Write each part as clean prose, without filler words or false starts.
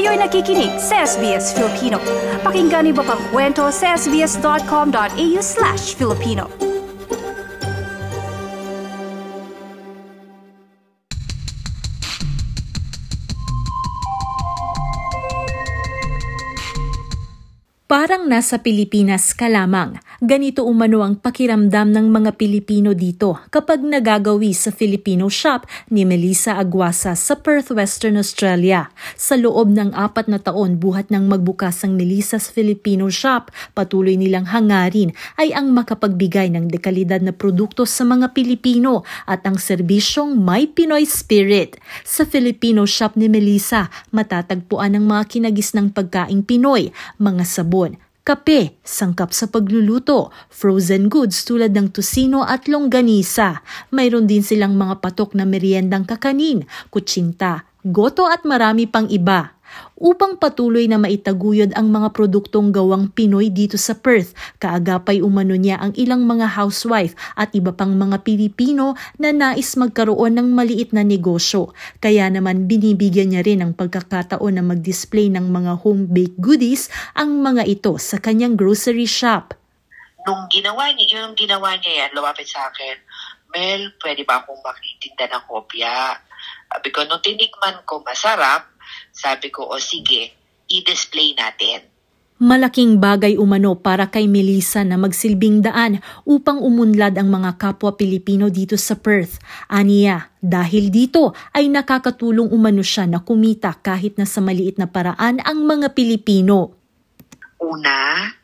Kayo'y nakikinig sa SBS Filipino. Pakinggan niyo pa ang kwento sa sbs.com.au/Filipino. Parang nasa Pilipinas ka lamang. Ganito umano ang pakiramdam ng mga Pilipino dito kapag nagagawi sa Filipino shop ni Melissa Aguasa sa Perth, Western Australia. Sa loob ng 4 na taon buhat ng magbukas ang Melissa's Filipino shop, patuloy nilang hangarin ay ang makapagbigay ng dekalidad na produkto sa mga Pilipino at ang serbisyong may Pinoy spirit. Sa Filipino shop ni Melissa, matatagpuan ang mga kinagisnang pagkaing Pinoy, mga sabon, kape, sangkap sa pagluluto, frozen goods tulad ng tusino at longganisa. Mayroon din silang mga patok na meriendang kakanin, kutsinta, goto at marami pang iba. Upang patuloy na maitaguyod ang mga produktong gawang Pinoy dito sa Perth, kaagapay umano niya ang ilang mga housewife at iba pang mga Pilipino na nais magkaroon ng maliit na negosyo. Kaya naman binibigyan niya rin ng pagkakataon na mag-display ng mga home-baked goodies ang mga ito sa kanyang grocery shop. Nung ginawa niya yan, lumapit sa akin, Mel, pwede ba akong makitinda ng kopya? Sabi ko, nung tinikman ko masarap, sabi ko, o sige, i-display natin. Malaking bagay umano para kay Melissa na magsilbing daan upang umunlad ang mga kapwa Pilipino dito sa Perth. Aniya, dahil dito ay nakakatulong umano siya na kumita kahit na sa maliit na paraan ang mga Pilipino. Una,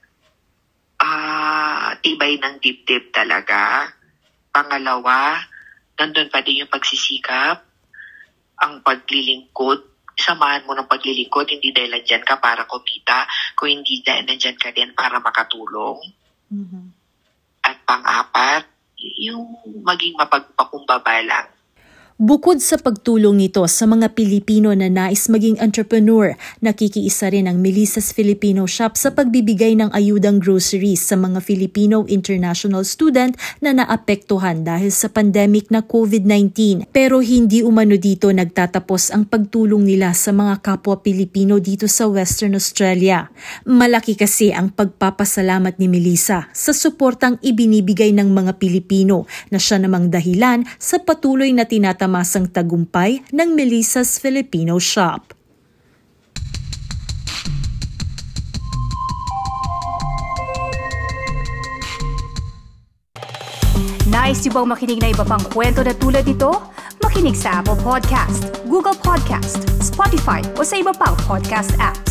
tibay ng dibdib talaga. Pangalawa, nandun pa din yung pagsisikap, ang paglilingkod. Samahan mo ng paglilingkod, hindi dahil nandyan ka para kumita, kung hindi dahil nandyan ka din para makatulong. Mm-hmm. At pang-apat, yung maging mapagpakumbaba lang. Bukod sa pagtulong nito sa mga Pilipino na nais maging entrepreneur, nakikiisa rin ang Melissa's Filipino Shop sa pagbibigay ng ayudang groceries sa mga Filipino international student na naapektuhan dahil sa pandemic na COVID-19. Pero hindi umano dito nagtatapos ang pagtulong nila sa mga kapwa Pilipino dito sa Western Australia. Malaki kasi ang pagpapasalamat ni Melissa sa suportang ibinibigay ng mga Pilipino na siya namang dahilan sa patuloy na masang tagumpay ng Melissa's Filipino Shop. Nice yung bang makinig na iba pang kwento na tulad ito? Makinig sa Apple Podcast, Google Podcast, Spotify o sa iba pang podcast app.